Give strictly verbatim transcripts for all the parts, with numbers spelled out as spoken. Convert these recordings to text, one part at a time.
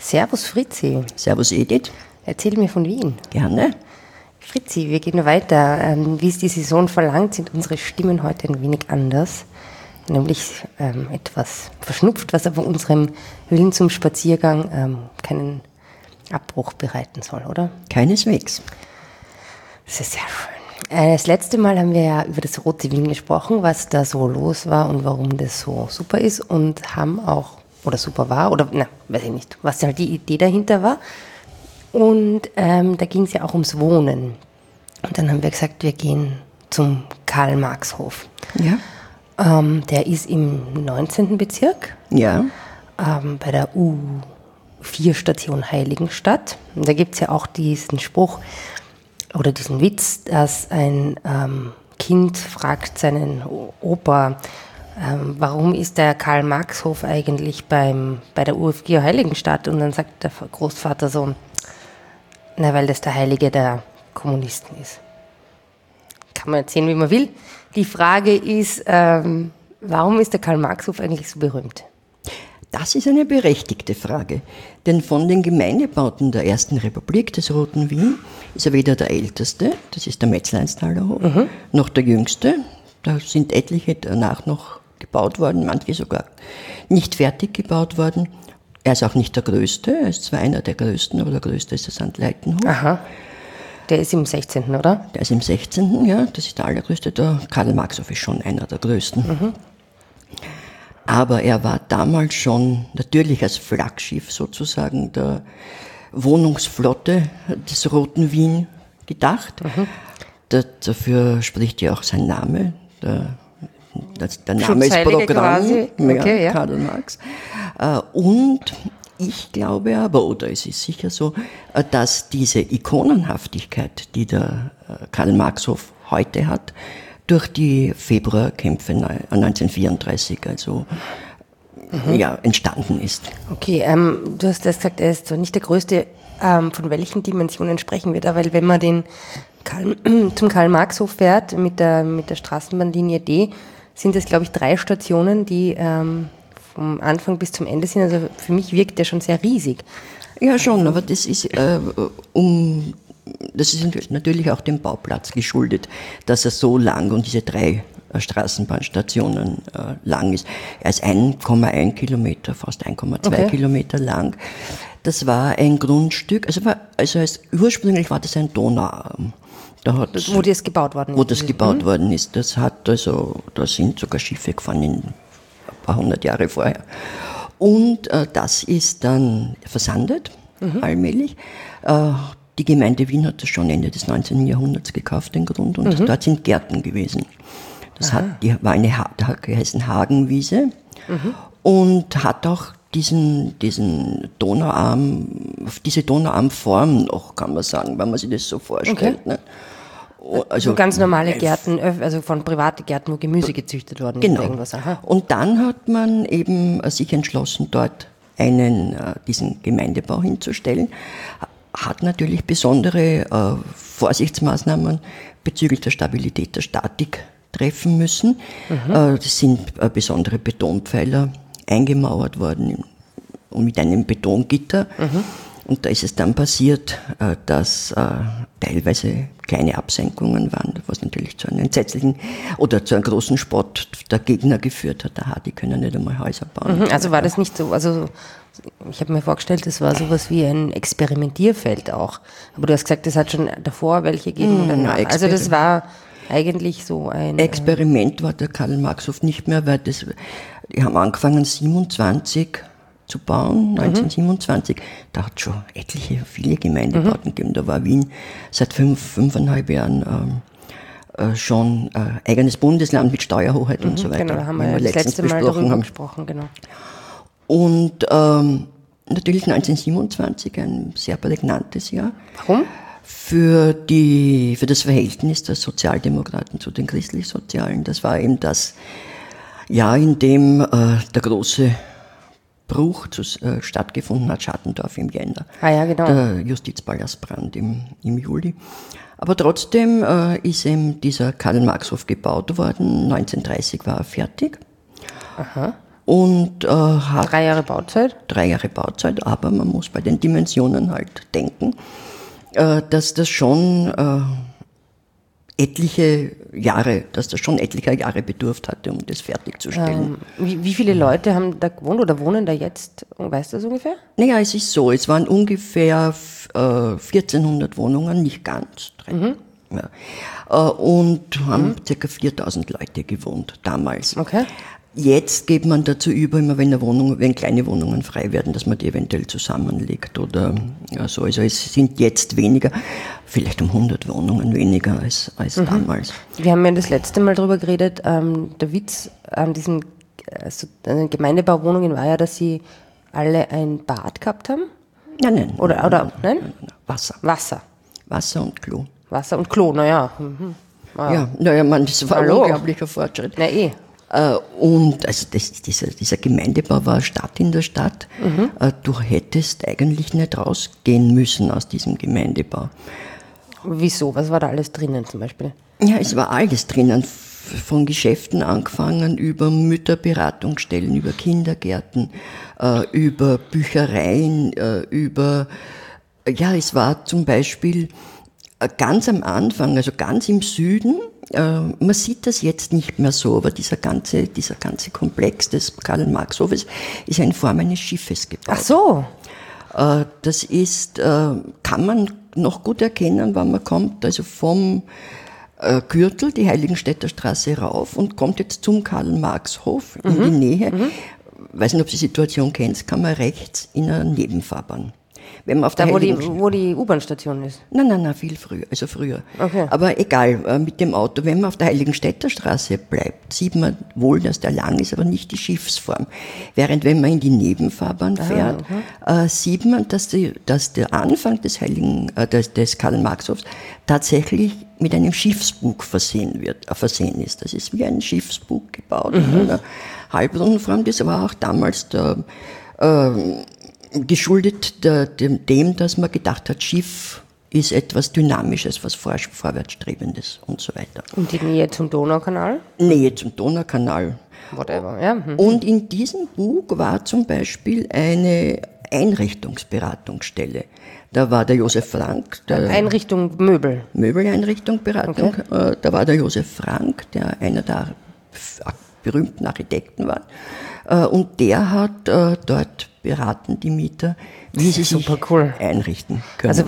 Servus Fritzi. Servus Edith. Erzähl mir von Wien. Gerne. Fritzi, wir gehen weiter. Ähm, wie es die Saison verlangt, sind unsere Stimmen heute ein wenig anders. Nämlich ähm, etwas verschnupft, was aber unserem Willen zum Spaziergang ähm, keinen Abbruch bereiten soll, oder? Keineswegs. Das ist sehr schön. Äh, das letzte Mal haben wir ja über das Rote Wien gesprochen, was da so los war und warum das so super ist und haben auch, oder super war, oder, na, weiß ich nicht, was halt die Idee dahinter war. Und ähm, da ging es ja auch ums Wohnen. Und dann haben wir gesagt, wir gehen zum Karl-Marx-Hof. Ja. Ähm, der ist im neunzehnten Bezirk, Ja. ähm, bei der U vier Station Heiligenstadt. Und da gibt es ja auch diesen Spruch oder diesen Witz, dass ein ähm, Kind fragt seinen Opa, ähm, warum ist der Karl-Marx-Hof eigentlich beim, bei der U vier Heiligenstadt? Und dann sagt der Großvater so, na, weil das der Heilige der Kommunisten ist. Kann man erzählen, wie man will. Die Frage ist, ähm, warum ist der Karl-Marx-Hof eigentlich so berühmt? Das ist eine berechtigte Frage, denn von den Gemeindebauten der Ersten Republik des Roten Wien ist er weder der älteste, das ist der Metzleinstaler Hof, mhm. noch der jüngste. Da sind etliche danach noch gebaut worden, manche sogar nicht fertig gebaut worden. Er ist auch nicht der größte, er ist zwar einer der größten, aber der größte ist der Sankt Leitenhof. Aha. Der ist im sechzehnten, oder? Der ist im sechzehnten, ja, das ist der allergrößte. Der Karl-Marx-Hof ist schon einer der größten. Mhm. Aber er war damals schon natürlich als Flaggschiff sozusagen der Wohnungsflotte des Roten Wien gedacht. Mhm. Da, dafür spricht ja auch sein Name. Der, das, der Name ist Programm, okay, ja, ja. Karl Marx. Und ich glaube aber, oder es ist sicher so, dass diese Ikonenhaftigkeit, die der Karl-Marx-Hof heute hat, durch die Februarkämpfe neunzehnhundertvierunddreißig also mhm. ja, entstanden ist. Okay, ähm, du hast das gesagt, er ist so nicht der größte. Ähm, von welchen Dimensionen sprechen wir da? Weil wenn man den Karl, zum Karl-Marx-Hof fährt mit der, mit der Straßenbahnlinie D, sind das, glaube ich, drei Stationen, die ähm, vom Anfang bis zum Ende sind. Also für mich wirkt der schon sehr riesig. Ja, schon, aber das ist äh, um das ist natürlich auch dem Bauplatz geschuldet, dass er so lang und diese drei äh, Straßenbahnstationen äh, lang ist. Er ist eins Komma eins Kilometer, fast eins Komma zwei okay. Kilometer lang. Das war ein Grundstück, also, war, also es, ursprünglich war das ein Donauarm. Da hat, wo das gebaut worden ist. Wo das gebaut mhm. worden ist. Das hat also, da sind sogar Schiffe gefahren in ein paar hundert Jahre vorher. Und äh, das ist dann versandet, mhm. allmählich. Äh, Die Gemeinde Wien hat das schon Ende des neunzehnten Jahrhunderts gekauft, den Grund, und mhm. dort sind Gärten gewesen. Das hat, die war eine ha- geheißen Hagenwiese mhm. und hat auch diesen, diesen Donauarm, diese Donauarmform noch, kann man sagen, wenn man sich das so vorstellt. Okay. Ne? Also so ganz normale Gärten, also von privaten Gärten, wo Gemüse gezüchtet worden ist. Genau. Irgendwas. Aha. Und dann hat man eben sich entschlossen, dort einen, diesen Gemeindebau hinzustellen. Hat natürlich besondere äh, Vorsichtsmaßnahmen bezüglich der Stabilität der Statik treffen müssen. Mhm. Äh, es sind äh, besondere Betonpfeiler eingemauert worden und mit einem Betongitter. Mhm. Und da ist es dann passiert, äh, dass äh, teilweise kleine Absenkungen waren, was natürlich zu einem entsetzlichen oder zu einem großen Spott der Gegner geführt hat. Aha, die können nicht einmal Häuser bauen. Mhm. Also war das nicht so, also ich habe mir vorgestellt, das war sowas wie ein Experimentierfeld auch. Aber du hast gesagt, es hat schon davor welche gegeben. Mm, ja, also das war eigentlich so ein... Experiment war der Karl-Marx-Hof nicht mehr, weil das, die haben angefangen siebenundzwanzig zu bauen, neunzehnhundertsiebenundzwanzig. Mhm. Da hat es schon etliche, viele Gemeindebauten mhm. gegeben. Da war Wien seit fünf, fünfeinhalb Jahren ähm, äh, schon äh, eigenes Bundesland mit Steuerhoheit mhm, und so weiter. Genau, da haben wir, wir das letzte Mal darüber haben. gesprochen, genau. Und ähm, natürlich neunzehnhundertsiebenundzwanzig, ein sehr prägnantes Jahr. Warum? Für, die, für das Verhältnis der Sozialdemokraten zu den christlich-sozialen. Das war eben das Jahr, in dem äh, der große Bruch zu, äh, stattgefunden hat, Schattendorf im Jänner. Ah ja, genau. Der Justizpalastbrand im, im Juli. Aber trotzdem äh, ist eben dieser Karl-Marx-Hof gebaut worden. neunzehnhundertdreißig war er fertig. Aha. und äh, hat Drei Jahre Bauzeit? drei Jahre Bauzeit, aber man muss bei den Dimensionen halt denken, äh, dass das schon äh, etliche Jahre, dass das schon etlicher Jahre bedurft hatte, um das fertigzustellen. Ähm, wie, wie viele Leute haben da gewohnt oder wohnen da jetzt? Weißt du das ungefähr? Naja, es ist so, es waren ungefähr äh, vierzehnhundert Wohnungen, nicht ganz. Mhm. Ja. Äh, und haben mhm. ca. viertausend Leute gewohnt damals. Okay. Jetzt geht man dazu über, immer wenn, eine Wohnung, wenn kleine Wohnungen frei werden, dass man die eventuell zusammenlegt oder ja, so. Also es sind jetzt weniger, vielleicht um hundert Wohnungen weniger als, als mhm. damals. Wir haben ja das letzte Mal darüber geredet, ähm, der Witz an diesen also, an Gemeindebauwohnungen war ja, dass sie alle ein Bad gehabt haben. Nein, nein. Oder, nein, oder nein, nein? nein, nein. Wasser. Wasser. Wasser und Klo. Wasser und Klo, naja. Mhm. Ah. Ja, naja, man, das war Hallo. ein unglaublicher Fortschritt. Na eh. Und also das, dieser, dieser Gemeindebau war Stadt in der Stadt. Mhm. Du hättest eigentlich nicht rausgehen müssen aus diesem Gemeindebau. Wieso? Was war da alles drinnen zum Beispiel? Ja, es war alles drinnen. Von Geschäften angefangen, über Mütterberatungsstellen, über Kindergärten, über Büchereien, über, ja, es war zum Beispiel ganz am Anfang, also ganz im Süden, äh, man sieht das jetzt nicht mehr so, aber dieser ganze, dieser ganze Komplex des Karl-Marx-Hofes ist in Form eines Schiffes gebaut. Ach so. Äh, das ist, äh, kann man noch gut erkennen, wenn man kommt, also vom äh, Gürtel, die Heiligenstädter Straße rauf und kommt jetzt zum Karl-Marx-Hof in mhm. die Nähe. Mhm. Weiß nicht, ob Sie die Situation kennen, kann man rechts in einer Nebenfahrbahn. Wenn man auf da, der wo die, wo die U-Bahn-Station ist? Nein, nein, nein, viel früher, also früher. Okay. Aber egal, mit dem Auto, wenn man auf der Heiligenstädter Straße bleibt, sieht man wohl, dass der lang ist, aber nicht die Schiffsform. Während wenn man in die Nebenfahrbahn fährt, okay. äh, sieht man, dass, die, dass der Anfang des Heiligen, äh, des, des Karl-Marx-Hofs tatsächlich mit einem Schiffsbug versehen wird, äh, versehen ist. Das ist wie ein Schiffsbug gebaut, mhm. in einer Halbrundenform. Das war auch damals der, äh, geschuldet der, dem, dem, dass man gedacht hat, Schiff ist etwas Dynamisches, was vor, Vorwärtsstrebendes und so weiter. Und die Nähe zum Donaukanal? Nähe zum Donaukanal. Whatever, ja. Mhm. Und in diesem Bug war zum Beispiel eine Einrichtungsberatungsstelle. Da war der Josef Frank. Der Einrichtung Möbel? Möbeleinrichtung, Beratung. Okay. Da war der Josef Frank, der einer der berühmten Architekten war. Und der hat äh, dort beraten, die Mieter, wie sie sich cool. einrichten können. Also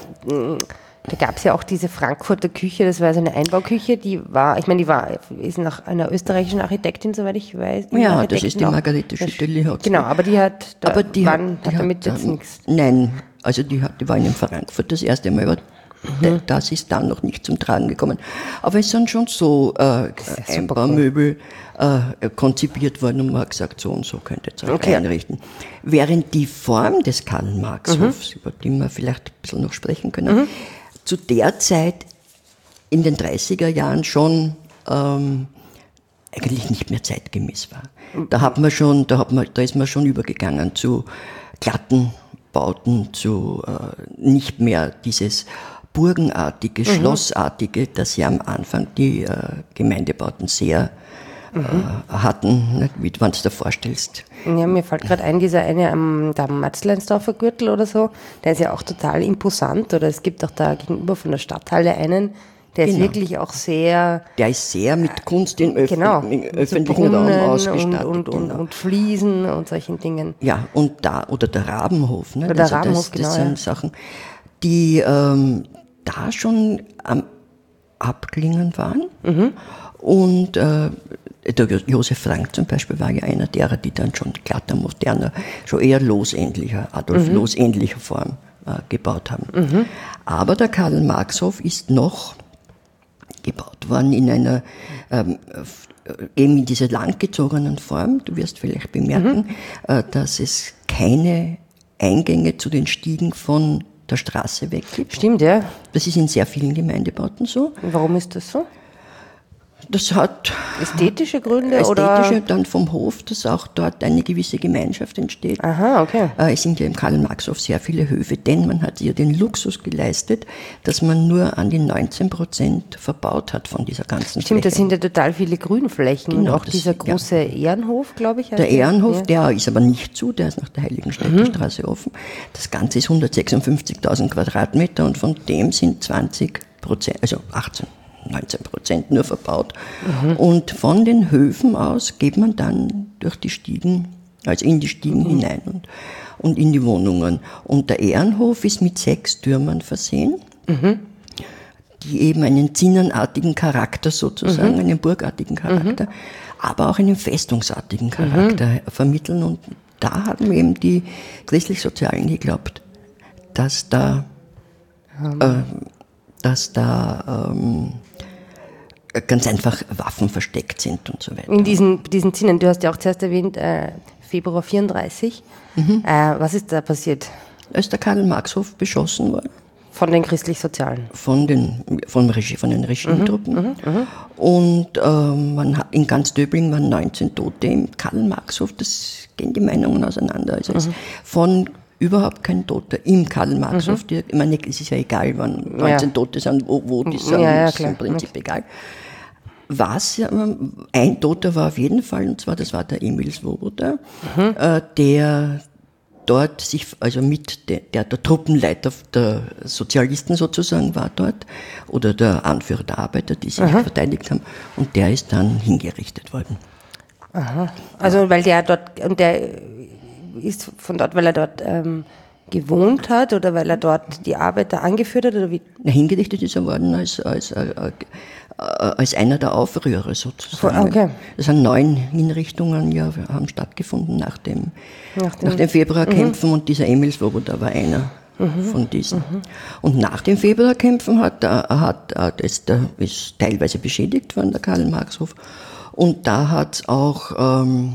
da gab es ja auch diese Frankfurter Küche, das war so eine Einbauküche, die war, ich meine, die war, ist nach einer österreichischen Architektin, soweit ich weiß. Ja, das ist die Margarete Schütteli. Genau, aber die hat, da aber die waren, hat, die hat damit hat, jetzt nichts. Nein, also die, hat, die war in Frankfurt das erste Mal, aber mhm. das ist dann noch nicht zum Tragen gekommen. Aber es sind schon so äh, Einbaumöbel äh, konzipiert worden und man hat gesagt, so und so könnte ihr es okay. einrichten. Während die Form des Karl-Marx-Hofs, mhm. über die wir vielleicht ein bisschen noch sprechen können, mhm. zu der Zeit in den dreißiger Jahren schon ähm, eigentlich nicht mehr zeitgemäß war. Mhm. Da hat man schon, da hat man, da ist man schon übergegangen zu glatten Bauten, zu äh, nicht mehr dieses burgenartige, mhm. schlossartige, das ja am Anfang die äh, Gemeindebauten sehr mhm. äh, hatten, ne, wie du es dir vorstellst. Ja, mir fällt gerade ein, dieser eine am, am Matzleinsdorfer Gürtel oder so, der ist ja auch total imposant, oder es gibt auch da gegenüber von der Stadthalle einen, der genau. ist wirklich auch sehr... Der ist sehr mit Kunst im, Öf genau, im öffentlichen Raum ausgestattet. Und, und, genau. und, und Fliesen und solchen Dingen. Ja, und da, oder der Rabenhof. Ne? Oder der also Rabenhof, das, genau. Das sind ja. Sachen, die ähm, da schon am Abklingen waren. Mhm. Und äh, der Josef Frank zum Beispiel war ja einer derer, die dann schon glatter, moderner, schon eher losähnlicher, Adolf mhm. losähnlicher Form äh, gebaut haben. Mhm. Aber der Karl-Marx-Hof ist noch gebaut worden in einer, ähm, eben in dieser langgezogenen Form. Du wirst vielleicht bemerken, mhm. äh, dass es keine Eingänge zu den Stiegen von der Straße weg gibt. Stimmt, ja. Das ist in sehr vielen Gemeindebauten so. Und warum ist das so? Das hat ästhetische Gründe ästhetische, oder? dann vom Hof, dass auch dort eine gewisse Gemeinschaft entsteht. Aha, okay. Es sind ja im Karl-Marx-Hof sehr viele Höfe, denn man hat ja den Luxus geleistet, dass man nur an die neunzehn Prozent verbaut hat von dieser ganzen Stimmt, Fläche. das sind ja total viele Grünflächen. Genau, und auch das- dieser große ja. Ehrenhof, glaube ich. Der heißt Ehrenhof, ja. der ist aber nicht zu, der ist nach der Heiligenstädter Straße offen. Das Ganze ist hundertsechsundfünfzigtausend Quadratmeter und von dem sind zwanzig Prozent, also achtzehn, neunzehn Prozent nur verbaut. Mhm. Und von den Höfen aus geht man dann durch die Stiegen, also in die Stiegen mhm. hinein und, und in die Wohnungen. Und der Ehrenhof ist mit sechs Türmen versehen, mhm. die eben einen zinnenartigen Charakter sozusagen, mhm. einen burgartigen Charakter, mhm. aber auch einen festungsartigen Charakter mhm. vermitteln. Und da haben eben die Christlich-Sozialen geglaubt, dass da, mhm. äh, dass da ähm, ganz einfach Waffen versteckt sind und so weiter. In diesen, diesen Zinnen, du hast ja auch zuerst erwähnt, äh, Februar vierunddreißig. Mhm. Äh, was ist da passiert? Da ist der Karl-Marx-Hof beschossen worden. Von den Christlich-Sozialen? Von den, von, Regie, von den Regimetruppen. Mhm, mh, und äh, man hat, in ganz Döbling waren neunzehn Tote im Karl-Marx-Hof. Das gehen die Meinungen auseinander. Also mhm. von überhaupt kein Toter im Karl-Marx-Hof. Mhm. Ich meine, es ist ja egal, wann neunzehn ja. Tote sind, wo, wo die sind, ja, ja, ist im Prinzip okay. egal. Was, ja, ein Toter war auf jeden Fall, und zwar, das war der Emil Svoboda, mhm. äh, der dort sich, also mit der, der, der Truppenleiter der Sozialisten sozusagen war dort, oder der Anführer der Arbeiter, die sich Aha. verteidigt haben, und der ist dann hingerichtet worden. Aha. Also, weil der dort, und der ist von dort, weil er dort ähm, gewohnt hat, oder weil er dort die Arbeiter angeführt hat, oder wie? Na, hingerichtet ist er worden als, als, als, als einer der Aufrührer sozusagen. Okay. Es sind neun Hinrichtungen ja, haben stattgefunden nach dem, nach dem, nach dem Februarkämpfen mhm. und dieser Emil Svoboda war einer mhm. von diesen. Mhm. Und nach den Februarkämpfen hat, hat, hat es, der ist teilweise beschädigt worden, der Karl-Marx-Hof, und da hat auch ähm,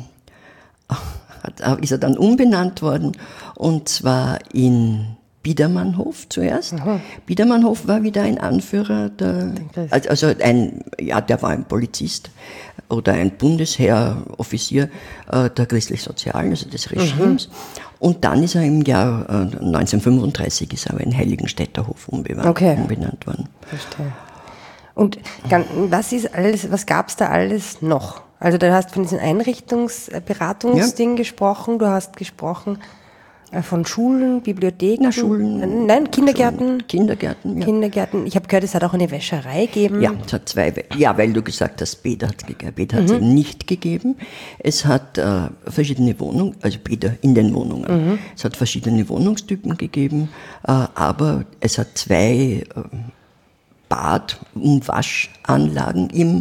hat, ist er dann umbenannt worden, und zwar in Biedermannhof zuerst. Aha. Biedermannhof war wieder ein Anführer, der, also ein, ja, der war ein Polizist oder ein Bundesheeroffizier äh, der Christlich-Sozialen, also des Regimes. Mhm. Und dann ist er im Jahr äh, neunzehnhundertfünfunddreißig ist er in Heiligenstädter Hof umbenannt, okay. umbenannt worden. Verstehe. Und was ist alles, was gab es da alles noch? Also du hast von diesem Einrichtungsberatungsding ja. gesprochen, du hast gesprochen von Schulen, Bibliotheken, Na, Schulen, nein, Kindergärten, Schulen, Kindergärten, ja. Kindergärten. Ich habe gehört, es hat auch eine Wäscherei gegeben. Ja, es hat zwei, ja, weil du gesagt hast, Bäder hat es gegeben. Bäder hat es eben nicht gegeben. Es hat äh, verschiedene Wohnungen, also Bäder in den Wohnungen. Mhm. Es hat verschiedene Wohnungstypen gegeben, äh, aber es hat zwei äh, Bad- und Waschanlagen im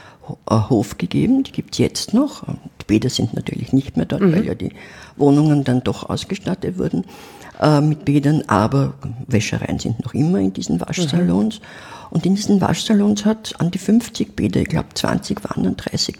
Hof gegeben, die gibt es jetzt noch. Die Bäder sind natürlich nicht mehr dort, mhm. weil ja die Wohnungen dann doch ausgestattet wurden äh, mit Bädern, aber Wäschereien sind noch immer in diesen Waschsalons. Mhm. Und in diesen Waschsalons hat es an die fünfzig Bäder, ich glaube zwanzig waren und dreißig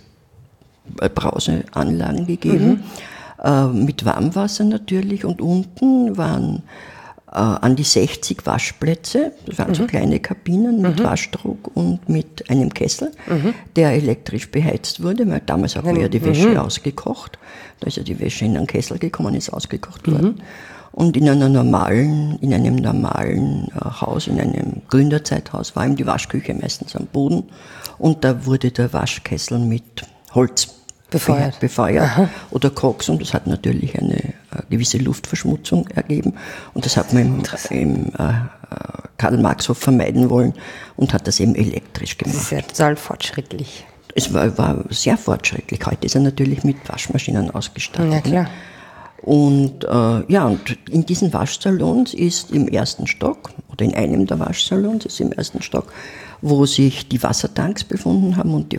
Brauseanlagen gegeben, mhm. äh, mit Warmwasser natürlich, und unten waren Uh, an die sechzig Waschplätze, das waren mhm. so kleine Kabinen mit mhm. Waschdruck und mit einem Kessel, mhm. der elektrisch beheizt wurde, weil damals hat man ja die Wäsche mhm. ausgekocht. Da ist ja die Wäsche in einen Kessel gekommen, ist ausgekocht mhm. worden. Und in einer normalen, in einem normalen uh, Haus, in einem Gründerzeithaus, war eben die Waschküche meistens am Boden, und da wurde der Waschkessel mit Holz befeuert, befeuert oder Koks, und das hat natürlich eine äh, gewisse Luftverschmutzung ergeben, und das hat man im, im äh, Karl-Marx-Hof vermeiden wollen und hat das eben elektrisch gemacht. Das ist ja total fortschrittlich. Es war, war sehr fortschrittlich. Heute ist er natürlich mit Waschmaschinen ausgestattet. Ja, klar. Ne? Und äh, ja, und in diesen Waschsalons ist im ersten Stock, oder in einem der Waschsalons ist im ersten Stock, wo sich die Wassertanks befunden haben und die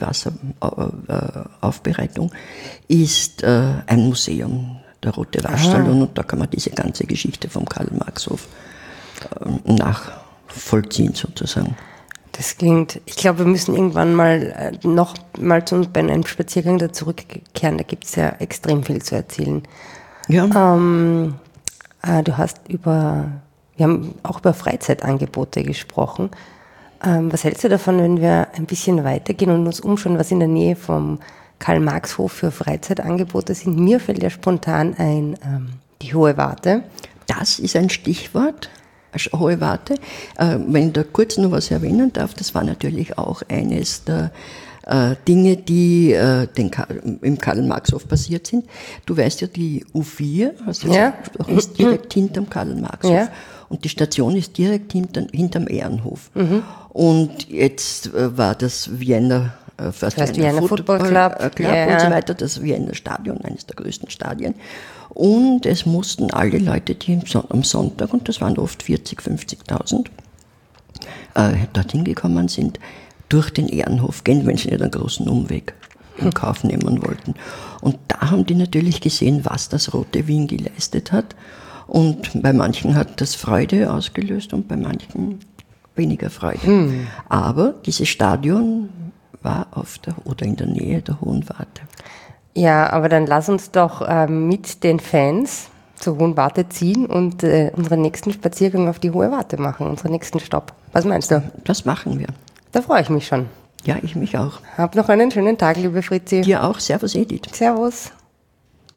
Wasseraufbereitung, ist äh, ein Museum, der Rote Waschsalon. Aha. Und da kann man diese ganze Geschichte vom Karl-Marx-Hof äh, nachvollziehen sozusagen. Das klingt, ich glaube, wir müssen irgendwann mal äh, noch mal zu uns bei einem Spaziergang da zurückkehren, da gibt es ja extrem viel zu erzählen. Ja. Ähm, äh, du hast über, wir haben auch über Freizeitangebote gesprochen. Ähm, was hältst du davon, wenn wir ein bisschen weitergehen und uns umschauen, was in der Nähe vom Karl-Marx-Hof für Freizeitangebote sind? Mir fällt ja spontan ein, ähm, die Hohe Warte. Das ist ein Stichwort, Hohe Warte. Äh, wenn ich da kurz noch was erwähnen darf, das war natürlich auch eines der äh, Dinge, die äh, den Karl, im Karl-Marx-Hof passiert sind. Du weißt ja, die U vier hast du Ja. gesagt, ist direkt hinterm Karl-Marx-Hof. Ja. Und die Station ist direkt hinter, hinterm Ehrenhof. Mhm. Und jetzt äh, war das Wiener äh, First First Wiener Wiener Football, Football Club, äh, Club ja. und so weiter, das Wiener Stadion, eines der größten Stadien. Und es mussten alle Leute, die am Sonntag, und das waren oft vierzig, fünfzigtausend, äh, dorthin gekommen sind, durch den Ehrenhof gehen, wenn sie nicht einen großen Umweg in Kauf nehmen wollten. Und da haben die natürlich gesehen, was das Rote Wien geleistet hat. Und bei manchen hat das Freude ausgelöst und bei manchen weniger Freude. Hm. Aber dieses Stadion war auf der oder in der Nähe der Hohen Warte. Ja, aber dann lass uns doch äh, mit den Fans zur Hohen Warte ziehen und äh, unseren nächsten Spaziergang auf die Hohe Warte machen, unseren nächsten Stopp. Was meinst du? Das machen wir. Da freue ich mich schon. Ja, ich mich auch. Hab noch einen schönen Tag, liebe Fritzi. Dir auch. Servus, Edith. Servus.